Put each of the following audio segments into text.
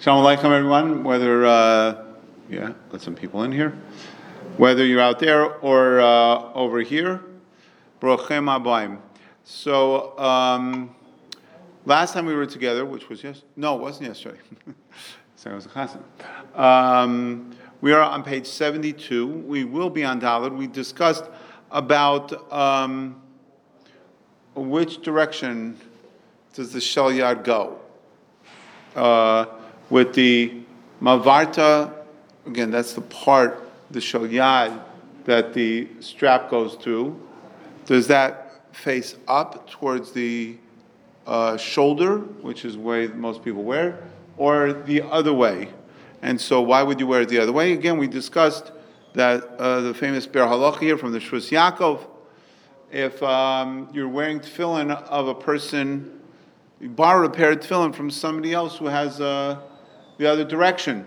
Shalom Aleichem, everyone. Whether, let some people in here. Whether you're out there or over here, Brochem Abayim. So, last time we were together, which was it wasn't yesterday. So it was a chassan. We are on page 72. We will be on Daled. We discussed about which direction does the shel yad go. With the mavarta, again, that's the part, the shel yad, that the strap goes through. Does that face up towards the shoulder, which is the way most people wear, or the other way? And so why would you wear it the other way? Again, we discussed that the famous Ber Halacha here from the Shvus Yaakov, if you're wearing tefillin of a person, you borrow a pair of tefillin from somebody else who has the other direction.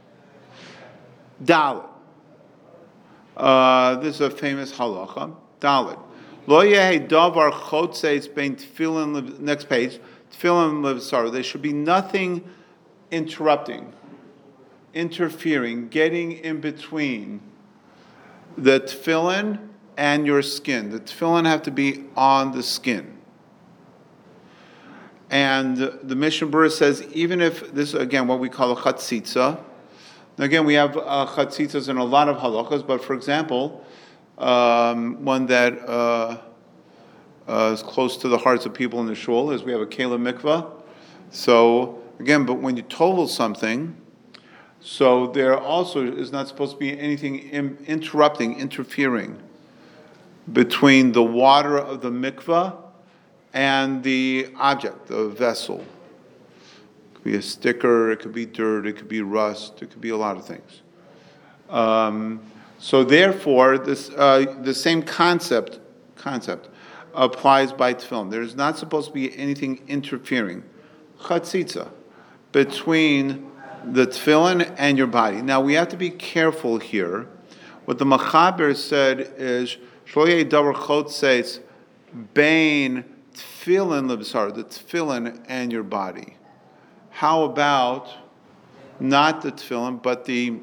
Daled. This is a famous halacha. Daled. Lo yehi davar chotzeis bein tefillin. Next page. Tefillin levsar. There should be nothing interrupting, interfering, getting in between the tefillin and your skin. The tefillin have to be on the skin. And the Mishnah Berurah says, even if this is, again, what we call a chatzitza. Again, we have chatzitzas in a lot of halachas, but for example, one that is close to the hearts of people in the shul is we have a kela mikvah. So, again, but when you total something, so there also is not supposed to be anything interrupting, interfering between the water of the mikvah and the object, the vessel. It could be a sticker, it could be dirt, it could be rust, it could be a lot of things. So therefore, this the same concept applies by tefillin. There's not supposed to be anything interfering, chatzitza, between the tefillin and your body. Now we have to be careful here. What the Machaber said is, shlo yeh davar chotzeis bein tefillin lebsar, the tefillin and your body. How about not the tefillin, but the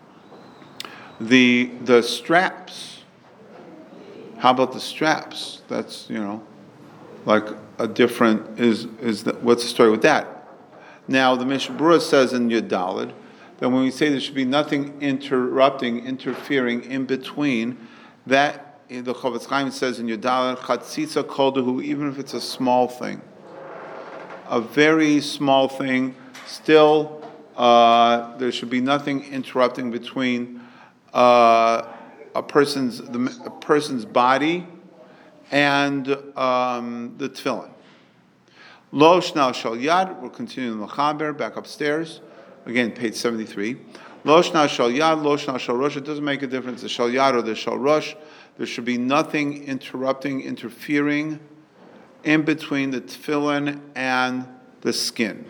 straps? How about the straps? That's like a different what's the story with that? Now the Mishnah Berurah says in Yud Daled that when we say there should be nothing interfering in between, that the Chofetz Chaim says in Yud Daled, chatzitza kol dehu, even if it's a small thing, a very small thing, still there should be nothing interrupting between a person's body and the tefillin. Lo shnal shel yad. We'll continue in the Mechaber, back upstairs. Again, page 73. Lo shnal shel yad, lo shnal shel rosh. It doesn't make a difference, the shel yad or the shel rosh. There should be nothing interfering in between the tefillin and the skin.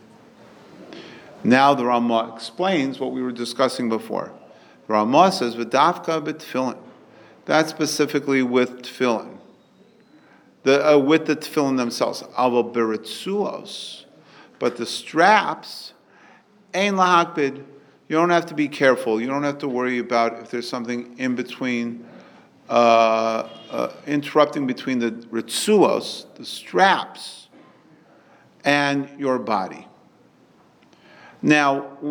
Now the Ramah explains what we were discussing before. The Ramah says, "V'dafka b'tefillin." That's specifically with tefillin. With the tefillin themselves. Aval beritzuos. But the straps, ein lahakbid. You don't have to be careful. You don't have to worry about if there's something in between, interrupting between the ritzuos, the straps, and your body. Now,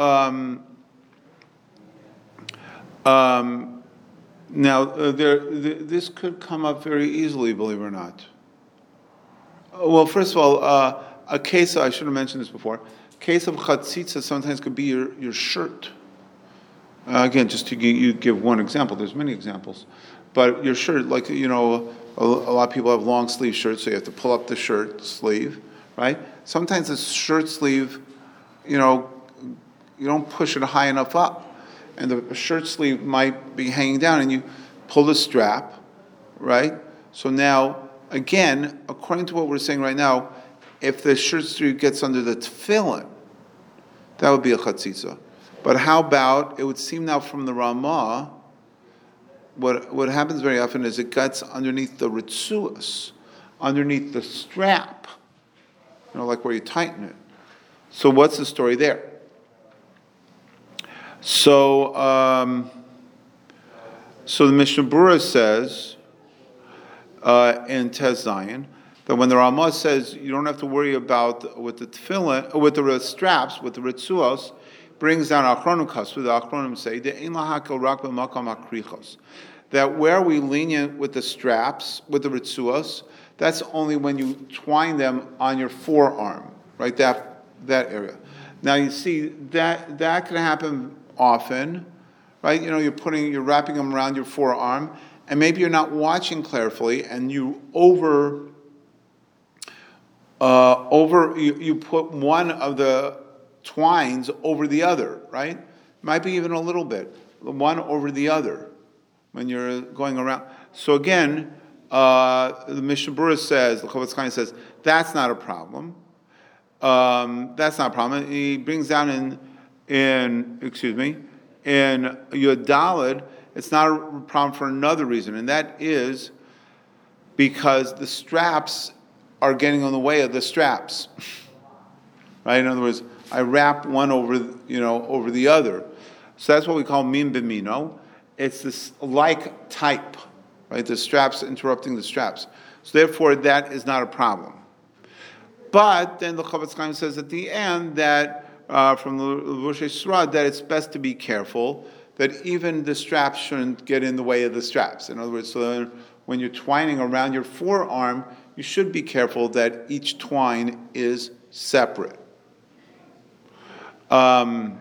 this could come up very easily, believe it or not. Well, first of all, a case, I should have mentioned this before, a case of chatzitza sometimes could be your shirt. Again, just to give one example, there's many examples. But your shirt, like, a lot of people have long sleeve shirts, so you have to pull up the shirt sleeve, right? Sometimes the shirt sleeve, you don't push it high enough up. And the shirt sleeve might be hanging down, and you pull the strap, right? So now, again, according to what we're saying right now, if the shirt sleeve gets under the tefillin, that would be a chatzitza. But how about, it would seem now from the Ramah, what happens very often is it gets underneath the ritzuas, underneath the strap, like where you tighten it. So what's the story there? So the Mishnah Berurah says in Tez Zion that when the Ramah says you don't have to worry about with the tefillin, with the straps, with the ritzuos, brings down Achronim Kasvu. The Achronim say that where we lenient with the straps, with the ritzuos, that's only when you twine them on your forearm, right? That area. Now you see that can happen often, right? You're wrapping them around your forearm, and maybe you're not watching carefully, and you you put one of the twines over the other, right? Might be even a little bit, one over the other when you're going around. So again, the Mishnah Berurah says, the Chofetz Chaim says, that's not a problem. That's not a problem. He brings down in Yodalid, it's not a problem for another reason, and that is because the straps are getting in the way of the straps. Right? In other words, I wrap one over the other. So that's what we call min b'mino. It's this like type, right? The straps interrupting the straps. So therefore, that is not a problem. But then the Chofetz Chaim says at the end that from the Levushei Srad that it's best to be careful that even the straps shouldn't get in the way of the straps. In other words, so when you're twining around your forearm, you should be careful that each twine is separate. But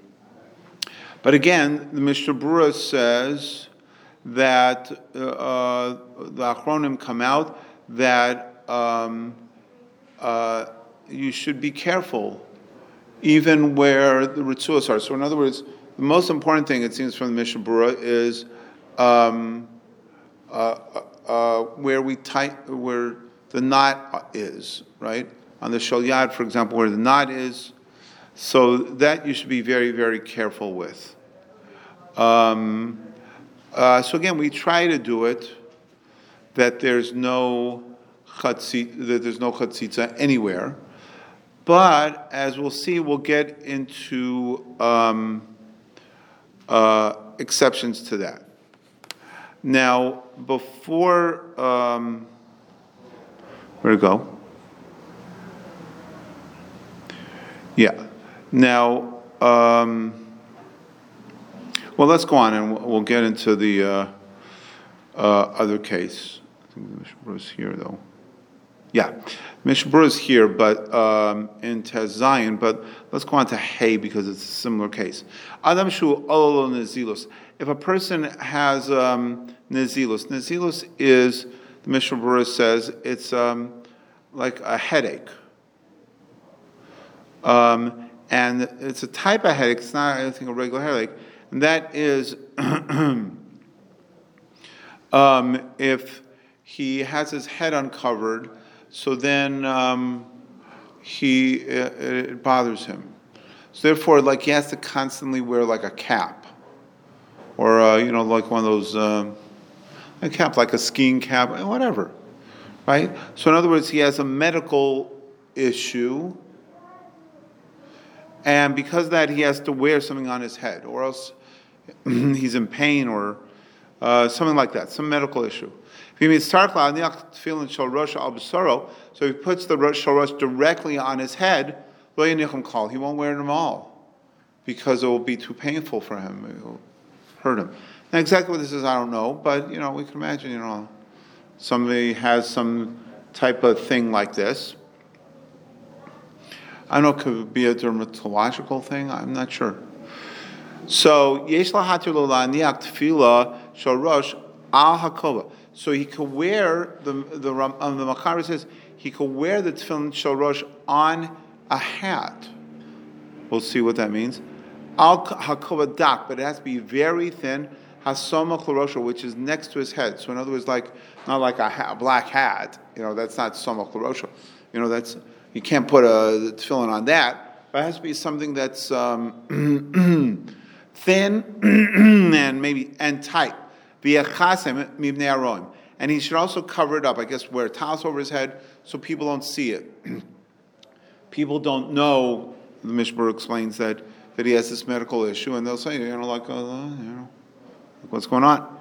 again, the Mishnah Berurah says that the Achronim come out that you should be careful even where the ritzuos are. So in other words, the most important thing, it seems from the Mishnah Berurah, is where the knot is, right? On the shalyad, for example, where the knot is. So that you should be very, very careful with. So again, we try to do it that there's no chatzitza anywhere. But as we'll see, we'll get into exceptions to that. Now, before where to go? Yeah. Now, well, let's go on, and we'll get into the other case. I think the Mishnah Berurah is here, though. Yeah, Mishnah Berurah is here, but in Tez Zion. But let's go on to Hay because it's a similar case. Adam shu ololo nezilus. If a person has nezilus is, the Mishnah Berurah says, it's like a headache. And it's a type of headache. It's not, I think, a regular headache. And that is if he has his head uncovered, so then it bothers him. So therefore, like he has to constantly wear like a cap, or like one of those a cap, like a skiing cap, whatever, right? So in other words, he has a medical issue. And because of that, he has to wear something on his head, or else he's in pain, or something like that, some medical issue. So he puts the shalosh directly on his head, he won't wear them all, because it will be too painful for him. It will hurt him. Now, exactly what this is, I don't know, but we can imagine, somebody has some type of thing like this. I don't know, it could be a dermatological thing, I'm not sure. So, yesh lahatir lo la'aniach tefillah shorosh al hakova. So he could wear, the Makar says, he could wear the tefillin shorosh on a hat. We'll see what that means. Al hakova dak, but it has to be very thin. Hasoma chlorosha, which is next to his head. So in other words, not like a black hat. That's not soma chlorosha. That's, you can't put a tefillin on that. But it has to be something that's thin and tight. And he should also cover it up. I guess wear towels over his head so people don't see it. people don't know. The Mishmur explains that he has this medical issue, and they'll say, what's going on?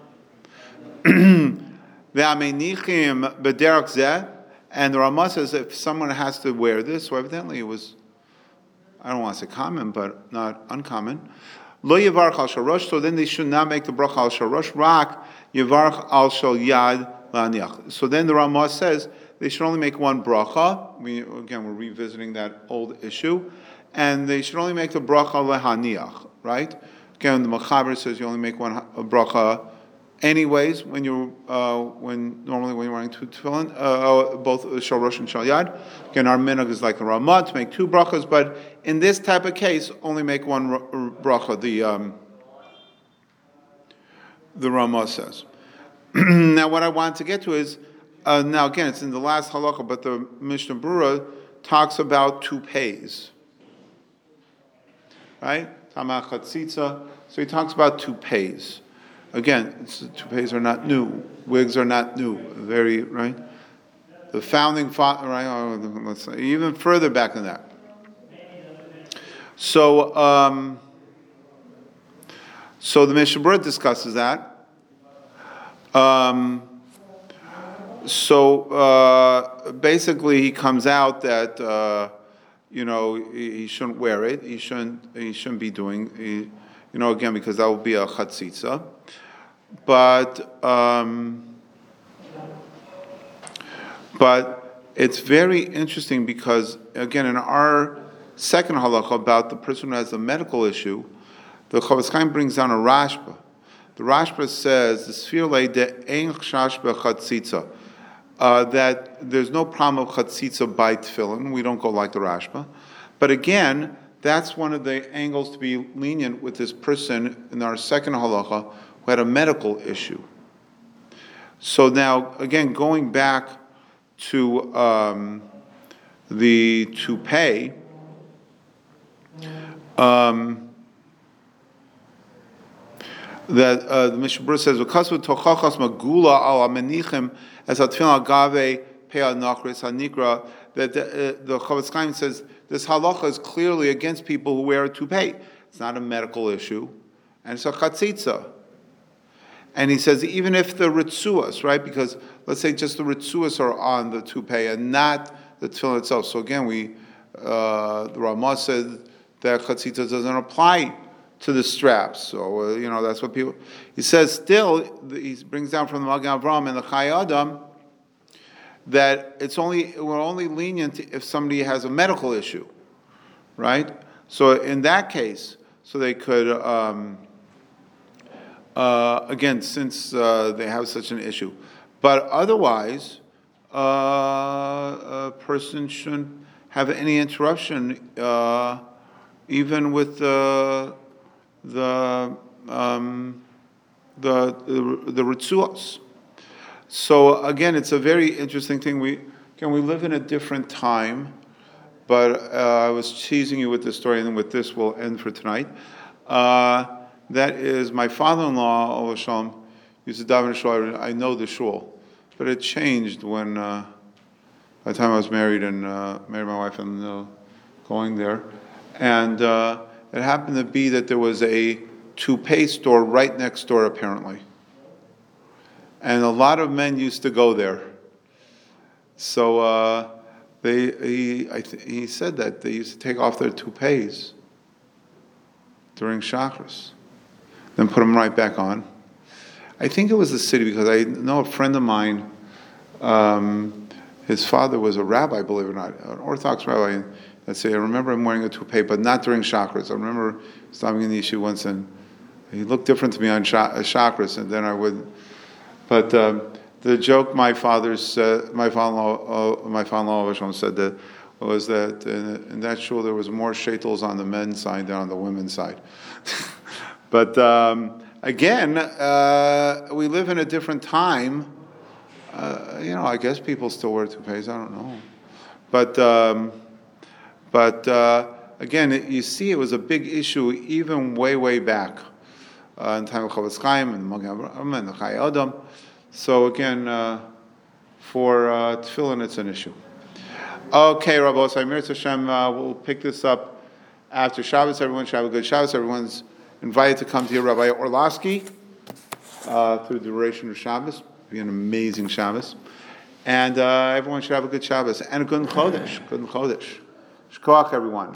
And the Ramah says if someone has to wear this, so evidently it was, I don't want to say common, but not uncommon. Lo yivarch al shal rosh, so then they should not make the bracha al shal rosh, rak yivarch al shal yad la'aniach. So then the Ramah says they should only make one bracha. We're revisiting that old issue, and they should only make the bracha lehaniach, right? Again, the Mechaber says you only make one bracha anyways when you're normally when you're wearing two tefillin, both shal rosh and shal yad. Again, our minhag is like the Ramah to make two brachas, but in this type of case, only make one bracha. The Ramah says. Now, what I want to get to is now again, it's in the last halacha, but the Mishnah Berurah talks about toupees, right? Tamach chatzitza. So he talks about toupees. Again, toupees are not new. Wigs are not new. Very right. The founding father, right? Let's say even further back than that. So, so the Mishnah Berurah discusses that. Basically, he comes out that he shouldn't wear it. He shouldn't be doing. Again, because that will be a chatzitza. But it's very interesting because, again, in our second halacha about the person who has a medical issue, the Chofetz Chaim brings down a Rashba. The Rashba says, the Sfirle de ein chash bechatzitza, that there's no problem of chatzitza by tefillin. We don't go like the Rashba. But again, that's one of the angles to be lenient with this person in our second halacha who had a medical issue. So now, again, going back to the toupee, that the Mishnah Berurah says, "V'kasvu tochachas magula al amenichem as atfilin agave pe'al nachris hanikra." That the Chofetz Chaim says this halacha is clearly against people who wear a toupee. It's not a medical issue, and it's a chatzitza. And he says even if the ritzuas, right? Because let's say just the ritzuas are on the toupee and not the tefillin itself. So again, the Ramah said that chatzitza doesn't apply to the straps. So that's what people. He says still he brings down from the Magen Avraham and the Chai Adam that we're only lenient if somebody has a medical issue, right? So in that case, so they could again, since they have such an issue, but otherwise, a person shouldn't have any interruption, even with the ritzuos. So again, it's a very interesting thing. We live in a different time, but I was teasing you with this story, and then with this we'll end for tonight. That is, my father-in-law, Olav Shalom, used to daven shul. I know the shul, but it changed when by the time I was married and married my wife and going there, and it happened to be that there was a toupee store right next door, apparently. And a lot of men used to go there. So he said that they used to take off their toupees during chakras, then put them right back on. I think it was the city because I know a friend of mine, his father was a rabbi, believe it or not, an Orthodox rabbi. I remember him wearing a toupee, but not during chakras. I remember stopping in the issue once and he looked different to me on chakras, and then I would. But the joke my father-in-law said that was that in that shul there was more shaitels on the men's side than on the women's side. But again, we live in a different time. I guess people still wear toupees. I don't know, but again, you see, it was a big issue even way back in time of Chofetz Chaim and Magen Avraham and the Chai Adam. So again, for tefillin, it's an issue. Okay, Rabbi Osai, Hashem, we'll pick this up after Shabbos. Everyone should have a good Shabbos. Everyone's invited to come to hear Rabbi Orlowski through the duration of Shabbos. It'll be an amazing Shabbos. And everyone should have a good Shabbos and a good Chodesh. Good Chodesh. Shkoach, everyone.